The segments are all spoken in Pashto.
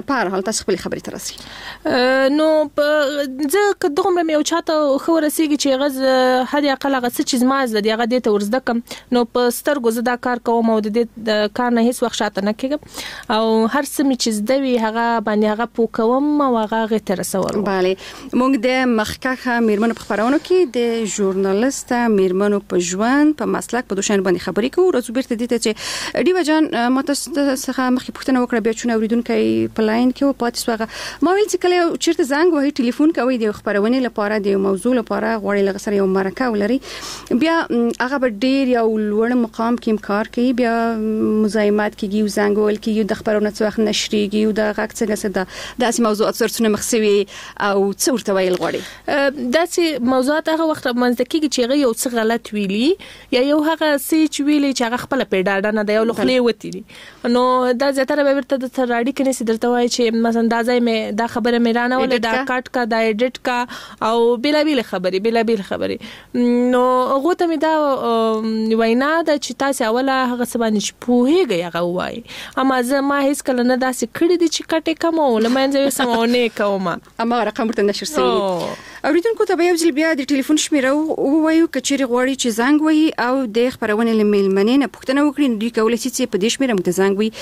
په هر حال تاسو خپل خبرې ته راسي. نو زه که دومره مې یو چاته ښه ورسېږي چې هغه حد اقل هغه څه چې زما زده دی هغه دې ته ورزده کړم، نو په سترګو زه دا کار کوم او د دې کار نه هیڅ وخت شاته نه کېږم او هر څه مې چې زده وي هغه باندې هغه پوه کوم او هغه هغې ته رسول. بله، موږ د مخکښه میرمنو په خپرونو کې د ژورنالیست میرمنو په ژوند په مسلک په دوشن باندې خبرې کوو. راځو بیرته دې ته چې ډیوه جان ما تاسو څخه مخکې پوښتنه وکړه، بیا چې اوریدونکي په لاین کې و پاتې سوغه ما ویل چې کله چیرته زنګ وهي ټلیفون کوي د خبرونې لپاره د موضوع لپاره غوړي لغسر یو مرکه ولري، بیا هغه به ډیر یو لوړ مقام کې کار کوي، بیا مزاحمت کیږي او زنګ ول کیږي د خبرونو څخه وخت نشریږي او د غږ څخه د داسې موضوعات سرچینه مخسوي او څه ورته ویل غوړي داسې موضوعات هغه وخت منځ کېږي چې هغه یو څه غلط ویلي یا یو هغه څه چې ویلي چې هغه خپل پیډاډه نه دی او لخلې وتی دي، نو دا زیاتره به ورته د تراړي کې نسی درته وای چې مثلا دا ځای مې دا خبره مې رانه ولې دا کټ کا دا ایډیټ کا او بلا خبرې نو هغه ته مې دا وینا د چې تاسو اوله هغه سبانه چې پوهیږي هغه وای، اما زه ما هیڅ کله نه داسې کړی دي چې کټه کوم او لمنځه سمونه کوم اما رقم ورته نشر سوي. اوریدونکو ته به یو ځل بیا د ټلیفون شمیره ووایو کچېری غواړي چې زنګ وهي او د خبرونې لملمنې نه پوښتنه وکړي، نو دوی کولی شي چې په دې شمیره موږ ته زنګ وي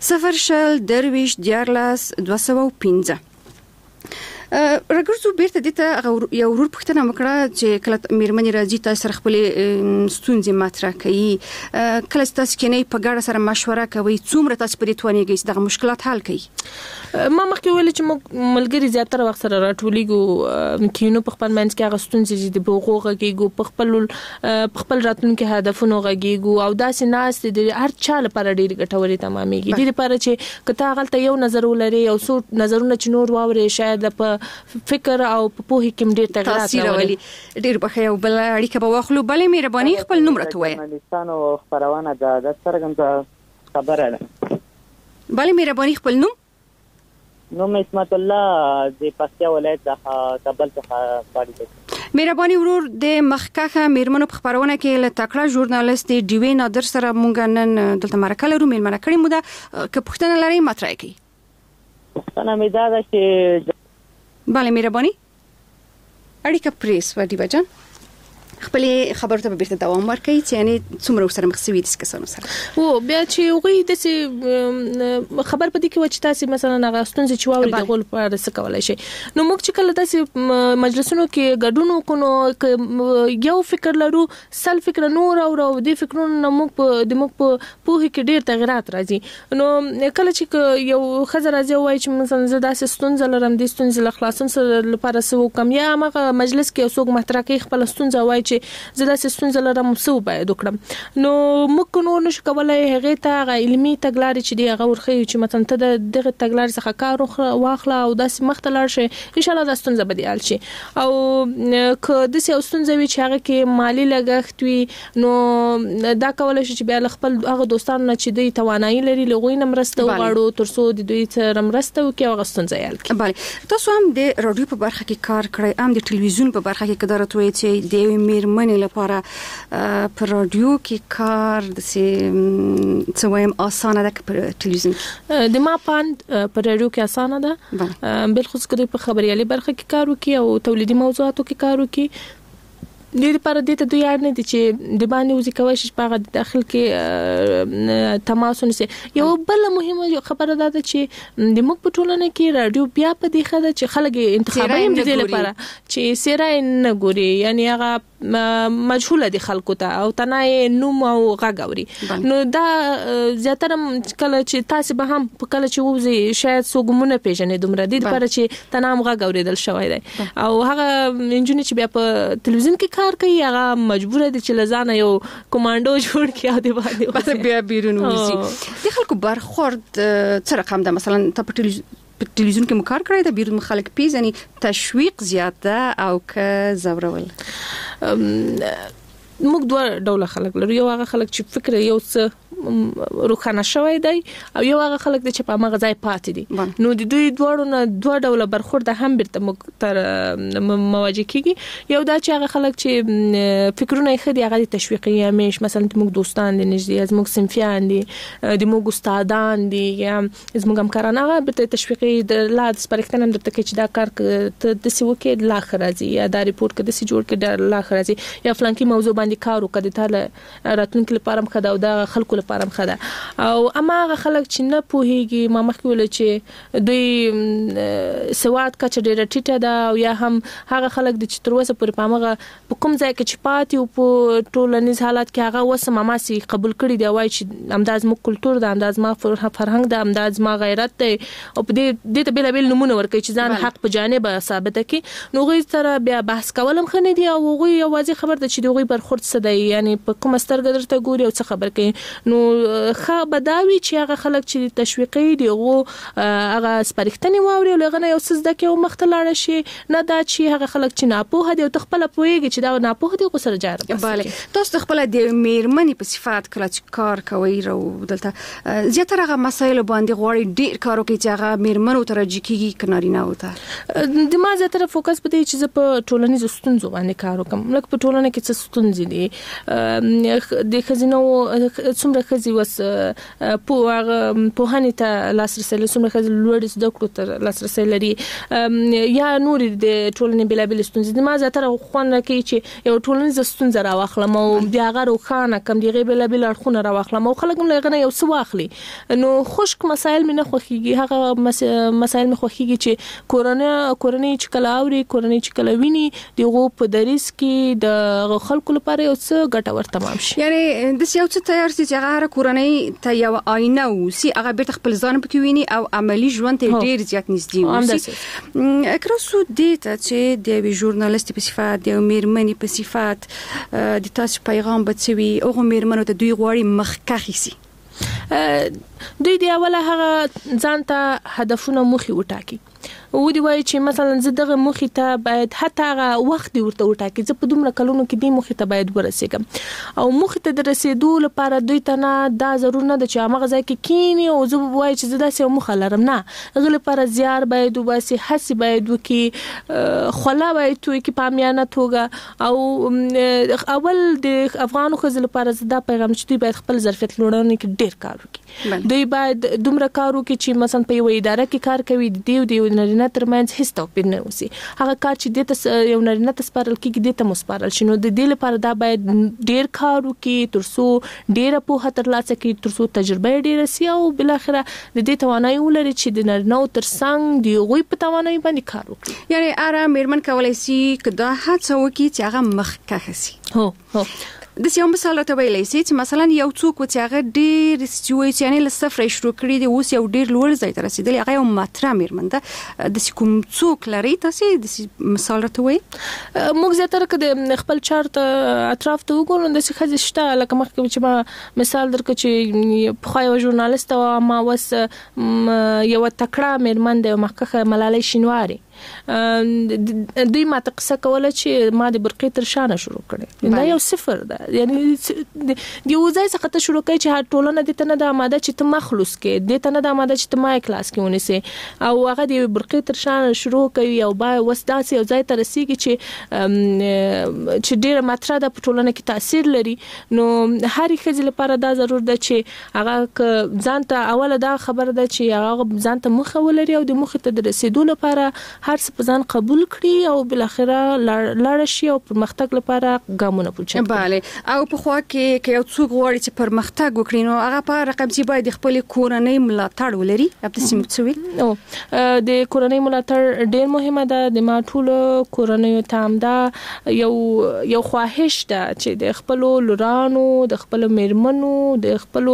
0 راګرځو بیرته دته یو ورور پوښتنه وکړه چې کله میرمنې راځي تاسو سره خپل ستونزې مطرح کوي، کله تاسو کې نه په ګډه سره مشوره کوي، څومره تاسو په دې توانیږئ چې دغه مشکلات حل کړئ؟ ما مخکې ویل چې موږ ملګری زیاتره وخت سره راټولېږو کینو په خپل منځ کې هغه ستونزې چې د بوغوغه کېږو په خپل راتلونکي هدفونو غږیږو او داسې ناس د هر چا لپاره ډېر ګټورې تمامېږي. دې لپاره چې کته غلطه یو نظر ولري او څو نظرونه چې نور واوري شاید په فکر او په پوهې کې ډېر تغیرات راولي. ډېر بخښه یو بل اړیکه به واخلو. بلې مهرباني خپل نوم راته وایي. افغانستان او خبرونه د څرګند خبره ده. بلې مهرباني خپل نوم؟ نوم اسمت الله د پکتیا ولایت د کابل څخه پاړی. مهرباني ورور د مخکښه میرمنو په خبرونه کې له تکړه ژورنالیست ډیوی نادر سره مونږ نن دلته مرکه لرو، مېلمانه کړې مو ده که پوښتنه لرئ مطرح کړئ. پوښتنه مې دا ده چې بله مهرباني اړیکه پریس ودی بجان خپل خبرو ته بیرته دوام ورکړي چې یعنی څومره سره مخسوي دي کسانو سره او بیا چې وګړي د خبر پدې کې و چې تاسو مثلا هغه ستونزې چې واوري د غول په رسې کولای شي، نو موږ چې کله تاسو مجلسونو کې ګډون وکړو یو فکر لرو سل فکر نور او د فکرونو موږ په پوهې کې ډېر تغیرات راځي، نو کله چې یو خزر راځي وای چې مثلا زه داسې ستونزه لرم د ستونزې له خلاصون سره لپاره سو کم یا هغه مجلس کې اوسوګ مطرح کوي خپل ستونزه وای چې زه داسې ستونزه لرم څه باید وکړم، نو موږ نور نشو کولای هغه ته علمي تګلارې چې دی هغه ورخي چې مثلا ته دغه تګلارې څخه کار واخله او داسې مخته لاړ شي ان شاء الله دا ستونزه به دی حل شي، او که داسې ستونزه وي چې هغه کې مالی لګښت وي نو دا کولای شي چې بیا خپل هغه دوستانو چې دوی توانایي لري لغوی نه مرسته وغواړو ترڅو د دوی سره مرسته وکړي او ستونزه حل کړي. بله تاسو هم د رادیو په برخه کې کار کړی، هم د ټلویزیون په برخه کې قدرت وي چې د میرمنې لپاره په رادیو کې کار د څه وایم اسانه ده که په ټلویزیون د ما پاند په رادیو کې اسانه ده، بالخصوص کله په خبريالي برخه کې کار وکړي او تولیدي موضوعاتو کې کار وکړي. د لپاره د دوی یاد نه دي چې د باندې وځي کوي چې په داخل کې تماس ونسي. یو بل مهمه خبره ده چې د موږ په ټولنه کې رادیو بیا په دې خده چې خلک انتخابي هم د لپاره چې سیره نه ګوري، یعنی هغه مجهوله دي خلکو ته او تنای نوم او غاګوري، نو دا زیاتره کله چې تاسو به هم کله چې وځي شاید سوګمونه پیژنې دومره دي لپاره چې تنام غاګوري دل شوی دی او هغه انجونی چې بیا په ټلویزیون کې کار کوي هغه مجبور دي چې لزانه یو کمانډو جوړ کړي او دی باندې بیا بیرون وځي. د خلکو برخورد څه رقم ده؟ مثلا ته په ټلویزیون کې مکار کړی د بیرون خلک پیژني تشویق زیاته او که زورول؟ موږ دوه ډول خلک لرو. یو هغه خلک چې فکر یو څه روخانه شوی دی او یو هغه خلک چې په هغه ځای پاتې دي. نو د دوی دواړو نه دوه ډول برخورد هم بیرته موږ تر مواجه کیږي. یو دا چې هغه خلک چې فکرونه یې خدي هغه تشویقي همیش، مثلا موږ دوستان دي نږدې، موږ صنفیان دي، د موږ استادان دي یا زموږ همکاران، هغه بیرته تشویقي د لا د سپارښتنه درته کوي چې دا کار ته د سی وکي د لاخر راځي یا دا ریپورت کې د سی جوړ کې د لاخر راځي یا فلانکی موضوع باندې کار وکړي ته راتلونکي لپاره هم خدا او دا خلکو لپاره هم خدا. او اما هغه خلک چې نه پوهیږي، ما مخکې ویل چې دوی سواد کچه ډیره ټیټه ده، او یا هم هغه خلک د چې تر اوسه پورې په هغه په کوم ځای کې چې پاتې او په ټولنیز حالات کې هغه وسه ماماسي قبول کړي دی، وایي چې انداز مو کلچر ده، انداز ما فرهنګ ده، انداز ما غیرت ده، او په دې ته بل نمونه ورکړي چې ځان حق په جانب ثابت کړي. نو غوي سره بیا بحث کولم خنه دی او غوي یوازې خبر ده چې دوی برخورد څه دی، یعنی په کوم سترګ درته ګوري او څه خبر کوي. نو خا بداوي چې هغه خلک چې تشویقي دی او هغه سپارښتنې واوري او لغه یو څه د کې مختلاړه شي، نه دا چې هغه خلک چې ناپوه دي او تخپل پوهیږي چې دا ناپوه دي غوسره جاره. بله، تاسو خپل د میرمنې په صفات کله چې کار کوي او دلته زیاتره هغه مسایل باندې غواړي ډیر کارو کوي چې هغه میرمنو ترجیح کیږي کنارینه وته. د ما زیاتره فوکس په دې چې په ټولنیزو ستونزو باندې کار وکم، لکه په ټولنه کې څه ستونزې دي، د خزینو څومره خزي وس په هني ته لاسرسي لري، څومره خزي لوړ زده کړو ته لاسرسي لري، یا نور د ټولنې بلابل ستونزې. د ما زیاتره خوانه کوي چې یو ټولنیز ستونزه راوخلم او بیا هغه روخانه کم دی بلابل اړخونه راوخلم او خلک هم لغنه یو څه واخلي. نو خشک مسائل مې نه خوخيږي، هغه مسائل مې خوخيږي چې کورنۍ چې کله اوري، کورنۍ چې کله ویني دغه په دریس کې د خلکو لپاره یو څه ګټور تمام شي. یعنی د یو څه تیار سي چې هغه کورنۍ ته یو آینه وسی، هغه بیرته خپل ځان پکې ویني او عملی ژوند ته ډیر زیات نږدې وسی. اکراسو دې ته چې د ژورنالیست په صفات، د میرمنې په صفات د تاسو پیغام بچوي او میرمنو ته دوی غواړي مخکخي سي. دوی دی اوله هغه ځان ته هدفونه مخې وټاکي او دی وایي چې مثلا زه دغه مخې ته باید حتی هغه وخت دی ورته وټاکي، زه په دومره کلونو کې دی مخې ته باید ورسېږم. او مخې ته د رسېدو لپاره دوی ته نه دا ضرور نه ده چې هغه ځای کې کینی او زه وایي چې زه داسې یو مخه لرم، نه، هغه لپاره زیار باید وباسي، هڅې باید وکړي، خوله باید توی کې په عامیانه توګه. او اول د افغانو ښځو لپاره زه دا پیغام چې دوی باید خپل ظرفیت لوړونه کې ډیر کار وکړي. دوی باید دومره کار وکړي چې مثلا په یو اداره کې کار کوي د یو نارینه ترمنځ هیڅ توپیر نه وسی، هغه کار چې دته یو نارینه ته سپارل کیږي دته مسپارل شي. نو د دې لپاره دا باید ډیر کار وکړي ترڅو ډیره پوهه ترلاسه کړي، ترڅو تجربه ډیره سي او بل اخره د دې توانایي ولري چې د نارینه ترڅنګ دی غوي په توانایي باندې کار وکړي. یعنی اره میرمن کولای شي کدا هڅه وکړي چې هغه مخکخه سي. هو د یو مثال راته ویلی سي چې مثلا یو څوک چې هغه ډیر سچويشن له صفر شروع کړی دی اوس یو ډیر لوړ ځای ته رسیدلی، هغه یو ماتره میرمن ده، د کوم څوک لري تاسو د مثال راته وی؟ موږ زیاتره کده خپل چارت اطراف ته وګورو د څه خځې شته، لکه مخکې چې ما مثال درکړ چې په خو یو ژورنالیست او ما وس یو تکړه میرمن د مخکخه ملالۍ شینواری دوی ما ته قصه کوله چې ما د برقې تر شانه شروع کړې، دا یو صفر ده. یعنی د یو ځای څخه ته شروع کوي چې ټولنه د ته نه د آماده چې ته مخلص کې د ته نه د آماده چې ته ما کلاس کې ونیسي، او هغه د برقې تر شانه شروع کوي او با وسداسي یو ځای ته رسیږي چې ډیره ماتره د ټولنه کې تاثیر لري. نو هر ښځې لپاره دا ضرور ده چې هغه ځان ته اوله دا خبر ده چې هغه ځان ته مخه ولري او د مخې ته د رسیدو لپاره هر څه په ځان قبول کړي او بل اخره لاړ شي او پرمختګ لپاره ګامونه پوښتنه. bale او په خوا کې یو څوک غواړي چې پرمختګ وکړي نو هغه په رقم چې باید خپل کورنۍ ملاتړ ولري. تاسو سمڅوي او د کورنۍ ملاتړ ډیر مهمه ده. د ما ټول کورنۍ ته هم دا یو خواهش ده چې د خپل لورانو د خپل میرمنو د خپل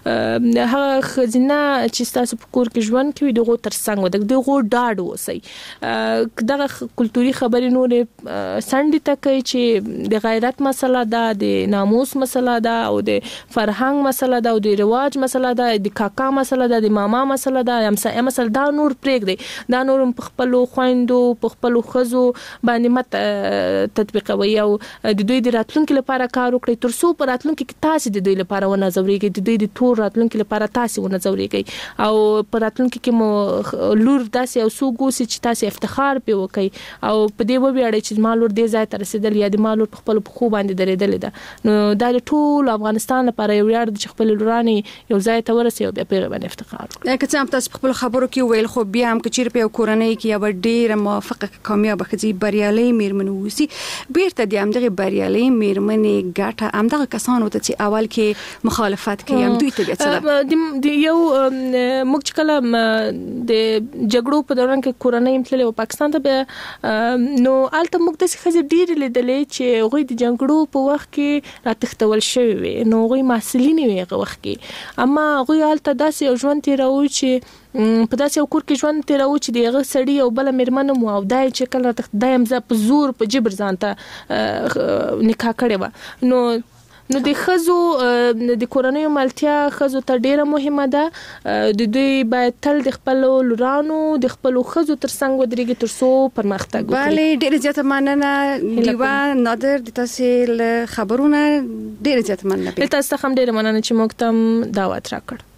هغه خزینه چې تاسو په کور کې ژوند کوي دغه ترڅنګ دغه ډاډ وسی دغه کلتوري خبرې نور سندې ته کوي چې د غیرت مسله ده، د ناموس مسله ده، او د فرهنګ مسله ده، او د رواج مسله ده، د کاکا مسله ده، د ماما مسله ده، همسایه مسله ده. نور پرېږدي، دا نور په خپل خويندو په خپل خزو باندې مت تطبیقوي او د دوی د راتلونکو لپاره کار وکړي، ترڅو په راتلونکو کې تاسو د دوی لپاره ونځوريږي، د دوی د تور راتلونکو لپاره تاسو ونځوريږي، او په راتلونکو کې مو لور داسې او سوګوسي چې تاسو افتخار په وکي او په دې وبېړې چې مالور دې ځای ته رسیدل یا د مالور په خپل خو باندې درېدل ده. نو دا ټول افغانستان لپاره یو یاد چې خپل لوراني یو ځای ته ورسي او بیا په باندې افتخار وکړي. که څه هم تاسو خپل خبرو کې ویل خو بیا هم کچیر په کورنۍ کې یو ډېر موافقه کامیاب خزي بریالي میرمن وسی بیرته د همدغه بریالي میرمنې ګټه همدغه کسانو ته چې اول کې مخالفت کوي هم دوی ته ګټه د یو موږ کله د جګړو په دوران کې کورنۍ متللې او پاکستان ته نو الته موږ د خزي ډېر لیدلې چې غوي د جګړو په وخت کې راتختول شوی وي، نو غوي مسلې نه وي وخت کې، اما غوي الته داسې ژوند تیروي چې په داسې یو کور کې ژوند تیروي چې دغه سړی او بل میرمن مو او دای چې کله دایم ز په زور په جبر ځانته نکاح کړي و. نو د خزو د کورنۍ ملتیا خزو ته ډیره مهمه ده، د دوی باید تل د خپل لورانو د خپل خزو ترڅنګ ودرېږي ترڅو پرمختګ وکړي. بله ډیره زیاته مننه لیوا نادر د تاسو خبرونه ډیره زیاته مننه. تاسو هم ډیره مننه چې موږ ته دعوت راکړ.